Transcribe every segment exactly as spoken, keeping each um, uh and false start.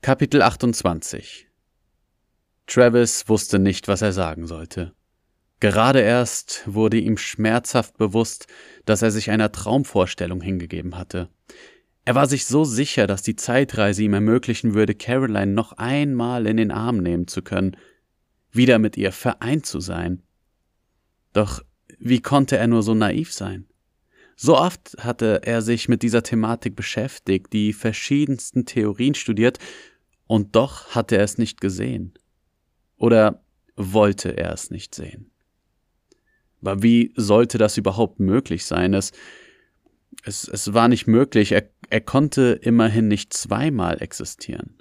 Kapitel achtundzwanzig. Travis wusste nicht, was er sagen sollte. Gerade erst wurde ihm schmerzhaft bewusst, dass er sich einer Traumvorstellung hingegeben hatte. Er war sich so sicher, dass die Zeitreise ihm ermöglichen würde, Caroline noch einmal in den Arm nehmen zu können, wieder mit ihr vereint zu sein. Doch wie konnte er nur so naiv sein? So oft hatte er sich mit dieser Thematik beschäftigt, die verschiedensten Theorien studiert, und doch hatte er es nicht gesehen. Oder wollte er es nicht sehen? Aber wie sollte das überhaupt möglich sein? Es, es, es war nicht möglich. Er, er konnte immerhin nicht zweimal existieren.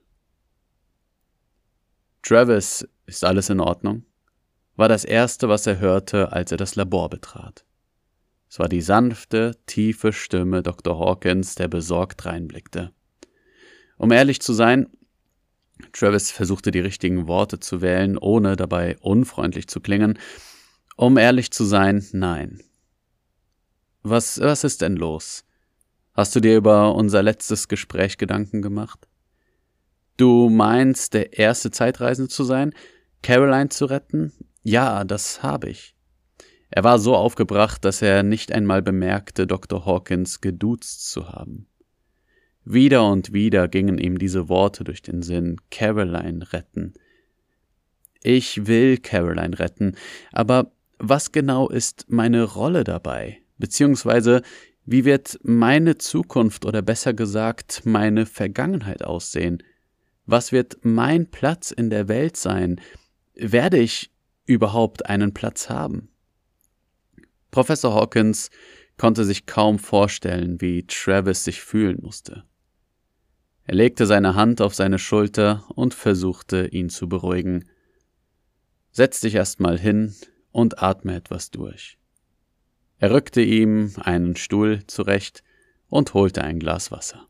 Travis, ist alles in Ordnung? War das Erste, was er hörte, als er das Labor betrat. Es war die sanfte, tiefe Stimme Doktor Hawkins, der besorgt reinblickte. Um ehrlich zu sein, Travis versuchte die richtigen Worte zu wählen, ohne dabei unfreundlich zu klingen. Um ehrlich zu sein, nein. Was, was ist denn los? Hast du dir über unser letztes Gespräch Gedanken gemacht? Du meinst, der erste Zeitreisende zu sein, Caroline zu retten? Ja, das habe ich. Er war so aufgebracht, dass er nicht einmal bemerkte, Doktor Hawkins geduzt zu haben. Wieder und wieder gingen ihm diese Worte durch den Sinn: Caroline retten. Ich will Caroline retten, aber was genau ist meine Rolle dabei? Beziehungsweise, wie wird meine Zukunft oder besser gesagt meine Vergangenheit aussehen? Was wird mein Platz in der Welt sein? Werde ich überhaupt einen Platz haben? Professor Hawkins konnte sich kaum vorstellen, wie Travis sich fühlen musste. Er legte seine Hand auf seine Schulter und versuchte, ihn zu beruhigen. Setz dich erst mal hin und atme etwas durch. Er rückte ihm einen Stuhl zurecht und holte ein Glas Wasser.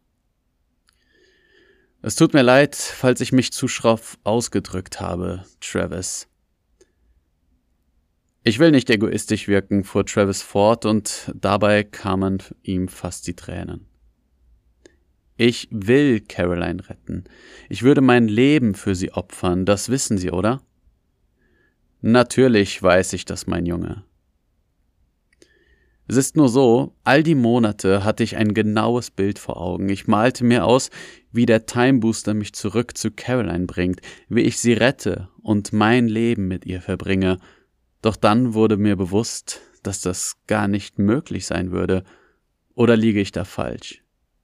Es tut mir leid, falls ich mich zu schroff ausgedrückt habe, Travis. Ich will nicht egoistisch wirken, fuhr Travis fort, und dabei kamen ihm fast die Tränen. Ich will Caroline retten. Ich würde mein Leben für sie opfern, das wissen Sie, oder? Natürlich weiß ich das, mein Junge. Es ist nur so, all die Monate hatte ich ein genaues Bild vor Augen. Ich malte mir aus, wie der Time Booster mich zurück zu Caroline bringt, wie ich sie rette und mein Leben mit ihr verbringe. Doch dann wurde mir bewusst, dass das gar nicht möglich sein würde. Oder liege ich da falsch?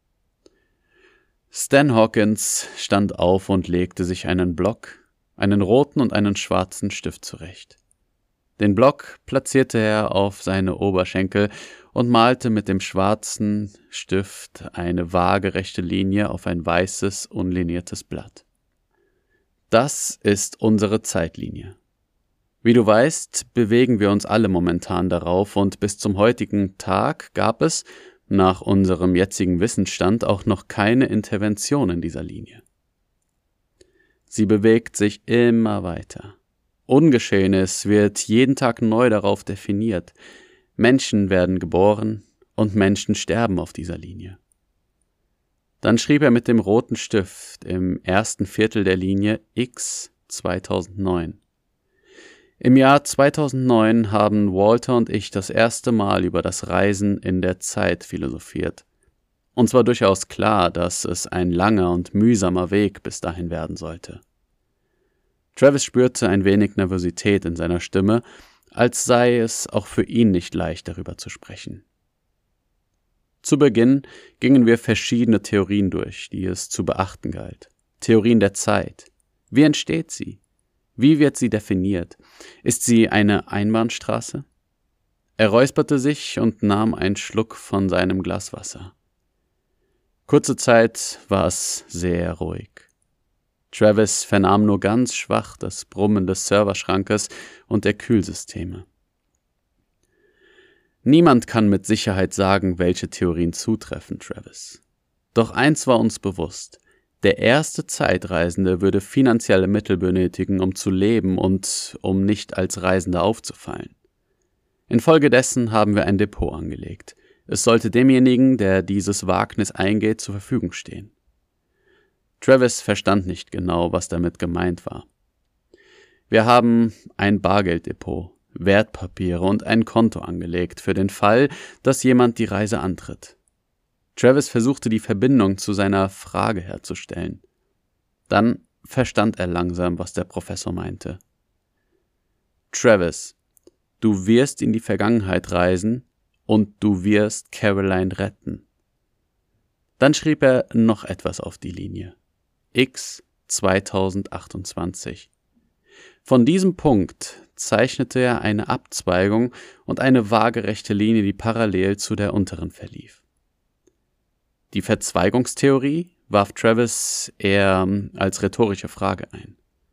Stan Hawkins stand auf und legte sich einen Block, einen roten und einen schwarzen Stift zurecht. Den Block platzierte er auf seine Oberschenkel und malte mit dem schwarzen Stift eine waagerechte Linie auf ein weißes, unliniertes Blatt. Das ist unsere Zeitlinie. Wie du weißt, bewegen wir uns alle momentan darauf, und bis zum heutigen Tag gab es, nach unserem jetzigen Wissensstand, auch noch keine Intervention in dieser Linie. Sie bewegt sich immer weiter. Ungeschehenes wird jeden Tag neu darauf definiert. Menschen werden geboren und Menschen sterben auf dieser Linie. Dann schrieb er mit dem roten Stift im ersten Viertel der Linie X zweitausendneun. Im Jahr zweitausendneun haben Walter und ich das erste Mal über das Reisen in der Zeit philosophiert. Uns war durchaus klar, dass es ein langer und mühsamer Weg bis dahin werden sollte. Travis spürte ein wenig Nervosität in seiner Stimme, als sei es auch für ihn nicht leicht, darüber zu sprechen. Zu Beginn gingen wir verschiedene Theorien durch, die es zu beachten galt. Theorien der Zeit. Wie entsteht sie? Wie wird sie definiert? Ist sie eine Einbahnstraße? Er räusperte sich und nahm einen Schluck von seinem Glas Wasser. Kurze Zeit war es sehr ruhig. Travis vernahm nur ganz schwach das Brummen des Serverschrankes und der Kühlsysteme. Niemand kann mit Sicherheit sagen, welche Theorien zutreffen, Travis. Doch eins war uns bewusst: Der erste Zeitreisende würde finanzielle Mittel benötigen, um zu leben und um nicht als Reisender aufzufallen. Infolgedessen haben wir ein Depot angelegt. Es sollte demjenigen, der dieses Wagnis eingeht, zur Verfügung stehen. Travis verstand nicht genau, was damit gemeint war. Wir haben ein Bargelddepot, Wertpapiere und ein Konto angelegt für den Fall, dass jemand die Reise antritt. Travis versuchte die Verbindung zu seiner Frage herzustellen. Dann verstand er langsam, was der Professor meinte. Travis, du wirst in die Vergangenheit reisen und du wirst Caroline retten. Dann schrieb er noch etwas auf die Linie. X zweitausendachtundzwanzig. Von diesem Punkt zeichnete er eine Abzweigung und eine waagerechte Linie, die parallel zu der unteren verlief. Die Verzweigungstheorie warf Travis eher als rhetorische Frage ein.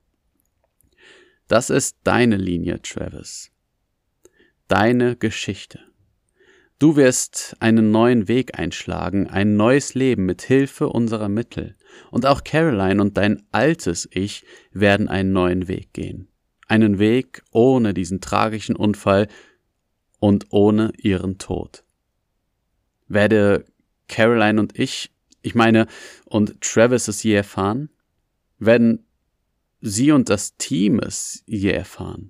Das ist deine Linie, Travis. Deine Geschichte. Du wirst einen neuen Weg einschlagen, ein neues Leben mit Hilfe unserer Mittel. Und auch Caroline und dein altes Ich werden einen neuen Weg gehen. Einen Weg ohne diesen tragischen Unfall und ohne ihren Tod. Werde Caroline und ich, ich meine, und Travis es je erfahren? Werden sie und das Team es je erfahren?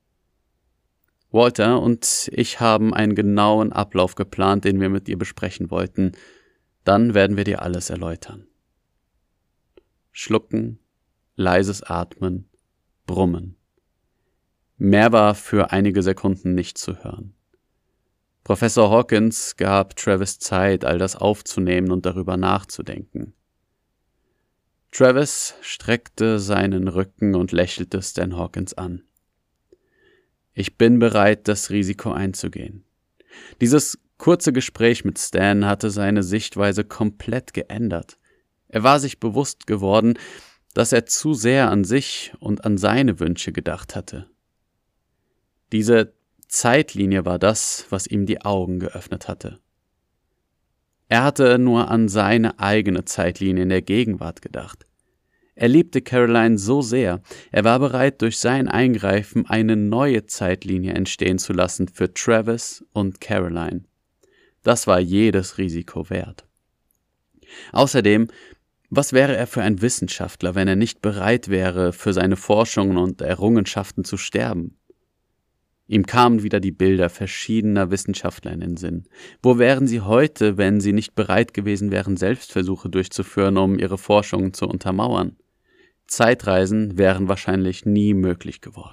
Walter und ich haben einen genauen Ablauf geplant, den wir mit dir besprechen wollten. Dann werden wir dir alles erläutern. Schlucken, leises Atmen, Brummen. Mehr war für einige Sekunden nicht zu hören. Professor Hawkins gab Travis Zeit, all das aufzunehmen und darüber nachzudenken. Travis streckte seinen Rücken und lächelte Stan Hawkins an. Ich bin bereit, das Risiko einzugehen. Dieses kurze Gespräch mit Stan hatte seine Sichtweise komplett geändert. Er war sich bewusst geworden, dass er zu sehr an sich und an seine Wünsche gedacht hatte. Diese Zeitlinie war das, was ihm die Augen geöffnet hatte. Er hatte nur an seine eigene Zeitlinie in der Gegenwart gedacht. Er liebte Caroline so sehr, er war bereit, durch sein Eingreifen eine neue Zeitlinie entstehen zu lassen für Travis und Caroline. Das war jedes Risiko wert. Außerdem, was wäre er für ein Wissenschaftler, wenn er nicht bereit wäre, für seine Forschungen und Errungenschaften zu sterben? Ihm kamen wieder die Bilder verschiedener Wissenschaftler in den Sinn. Wo wären sie heute, wenn sie nicht bereit gewesen wären, Selbstversuche durchzuführen, um ihre Forschungen zu untermauern? Zeitreisen wären wahrscheinlich nie möglich geworden.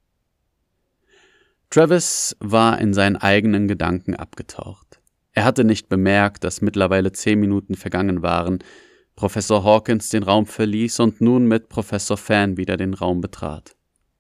Travis war in seinen eigenen Gedanken abgetaucht. Er hatte nicht bemerkt, dass mittlerweile zehn Minuten vergangen waren, Professor Hawkins den Raum verließ und nun mit Professor Fan wieder den Raum betrat.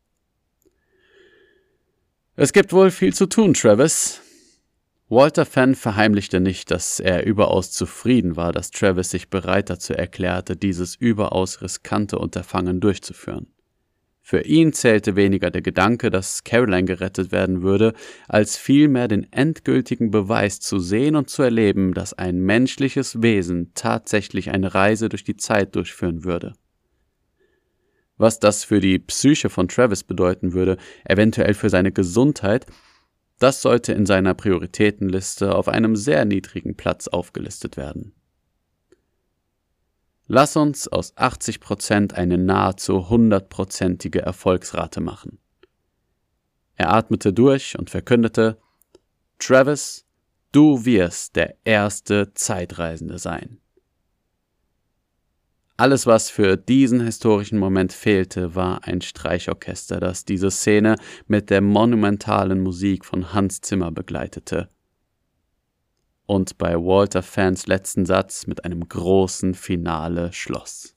Es gibt wohl viel zu tun, Travis. Walter Fan verheimlichte nicht, dass er überaus zufrieden war, dass Travis sich bereit dazu erklärte, dieses überaus riskante Unterfangen durchzuführen. Für ihn zählte weniger der Gedanke, dass Caroline gerettet werden würde, als vielmehr den endgültigen Beweis zu sehen und zu erleben, dass ein menschliches Wesen tatsächlich eine Reise durch die Zeit durchführen würde. Was das für die Psyche von Travis bedeuten würde, eventuell für seine Gesundheit, das sollte in seiner Prioritätenliste auf einem sehr niedrigen Platz aufgelistet werden. Lass uns aus achtzig Prozent eine nahezu hundertprozentige Erfolgsrate machen. Er atmete durch und verkündete, Travis, du wirst der erste Zeitreisende sein. Alles, was für diesen historischen Moment fehlte, war ein Streichorchester, das diese Szene mit der monumentalen Musik von Hans Zimmer begleitete. Und bei Walter Fans letzten Satz mit einem großen Finale schloss.